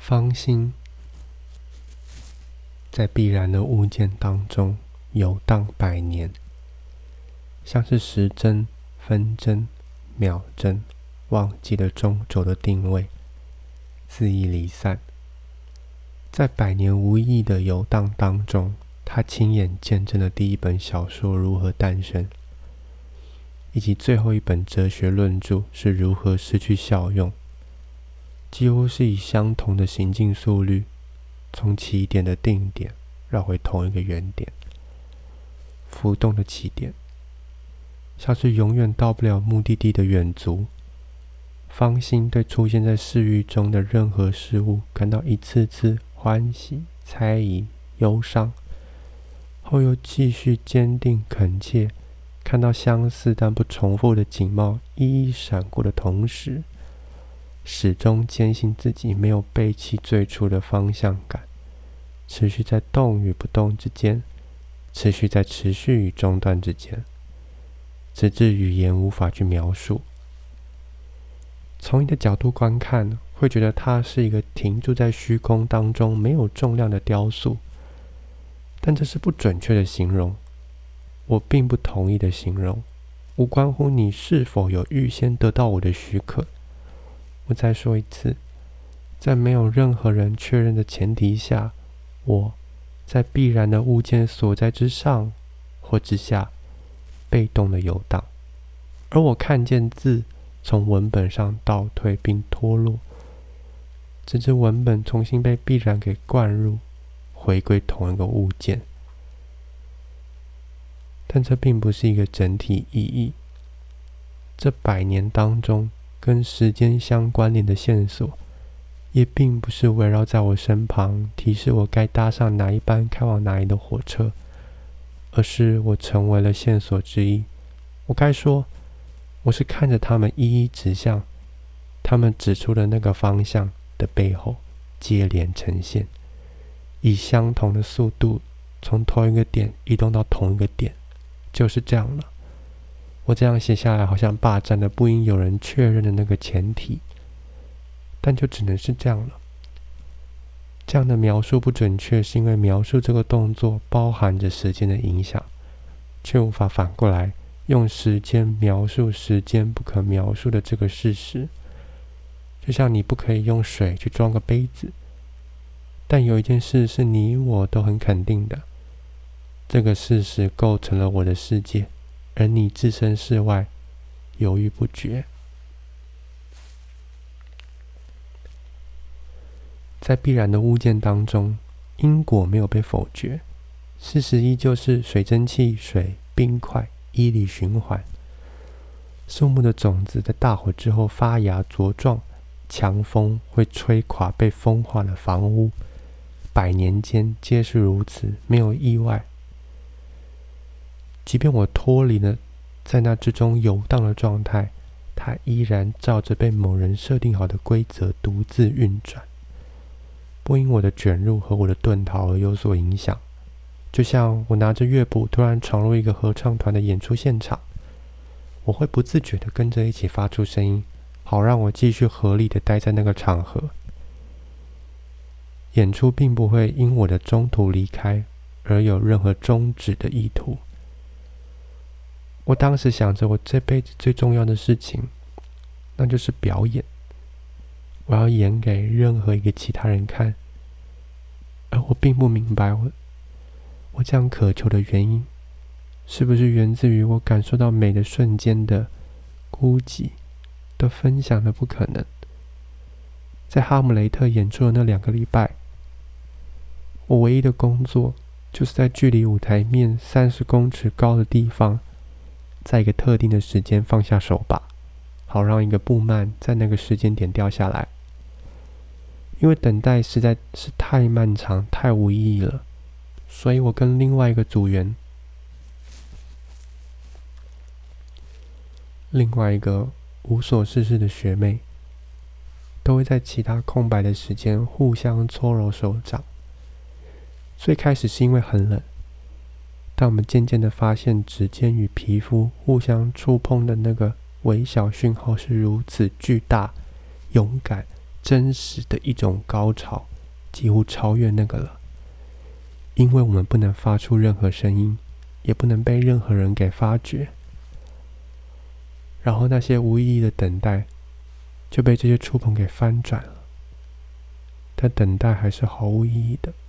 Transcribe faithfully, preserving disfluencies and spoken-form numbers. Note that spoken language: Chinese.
方心在必然的物件当中游荡百年，像是时针、分针、秒针，忘记了中轴的定位，肆意离散。在百年无意义的游荡当中，他亲眼见证了第一本小说如何诞生，以及最后一本哲学论著是如何失去效用，几乎是以相同的行进速率，从起点的定点绕回同一个原点，浮动的起点，像是永远到不了目的地的远足。方心对出现在视域中的任何事物感到一次次欢喜、猜疑、忧伤，后又继续坚定恳切，看到相似但不重复的景貌一一闪过的同时，始终坚信自己没有背弃最初的方向感，持续在动与不动之间，持续在持续与中断之间，直至语言无法去描述。从你的角度观看，会觉得它是一个停驻在虚空当中没有重量的雕塑，但这是不准确的形容，我并不同意的形容，无关乎你是否有预先得到我的许可。我再说一次，在没有任何人确认的前提下，我在必然的物件所在之上或之下被动的游荡，而我看见字从文本上倒退并脱落，直至文本重新被必然给灌入，回归同一个物件。但这并不是一个整体意义。这百年当中跟时间相关联的线索，也并不是围绕在我身旁，提示我该搭上哪一班开往哪里的火车，而是我成为了线索之一。我该说，我是看着他们一一指向他们指出的那个方向的背后接连呈现，以相同的速度从同一个点移动到同一个点，就是这样了。我这样写下来好像霸占了不应有人确认的那个前提，但就只能是这样了。这样的描述不准确，是因为描述这个动作包含着时间的影响，却无法反过来用时间描述时间不可描述的这个事实。就像你不可以用水去装个杯子，但有一件事是你我都很肯定的，这个事实构成了我的世界，而你置身事外，犹豫不决。在必然的物件当中，因果没有被否决，事实依旧是水蒸气、水、冰块依理循环。树木的种子在大火之后发芽茁壮，强风会吹垮被风化的房屋，百年间皆是如此，没有意外。即便我脱离了在那之中游荡的状态，它依然照着被某人设定好的规则独自运转，不因我的卷入和我的遁逃而有所影响。就像我拿着乐谱突然闯入一个合唱团的演出现场，我会不自觉地跟着一起发出声音，好让我继续合理地待在那个场合。演出并不会因我的中途离开而有任何终止的意图。我当时想着我这辈子最重要的事情，那就是表演。我要演给任何一个其他人看，而我并不明白我我这样渴求的原因，是不是源自于我感受到美的瞬间的孤寂的分享的不可能。在哈姆雷特演出的那两个礼拜，我唯一的工作就是在距离舞台面三十公尺高的地方，在一个特定的时间放下手把，好让一个布幔在那个时间点掉下来。因为等待实在是太漫长太无意义了，所以我跟另外一个组员，另外一个无所事事的学妹，都会在其他空白的时间互相搓揉手掌。最开始是因为很冷，但我们渐渐的发现指尖与皮肤互相触碰的那个微小讯号是如此巨大、勇敢、 真实的一种高潮，几乎超越那个了。因为我们不能发出任何声音，也不能被任何人给发觉。然后那些无意义的等待就被这些触碰给翻转了，但等待还是毫无意义的。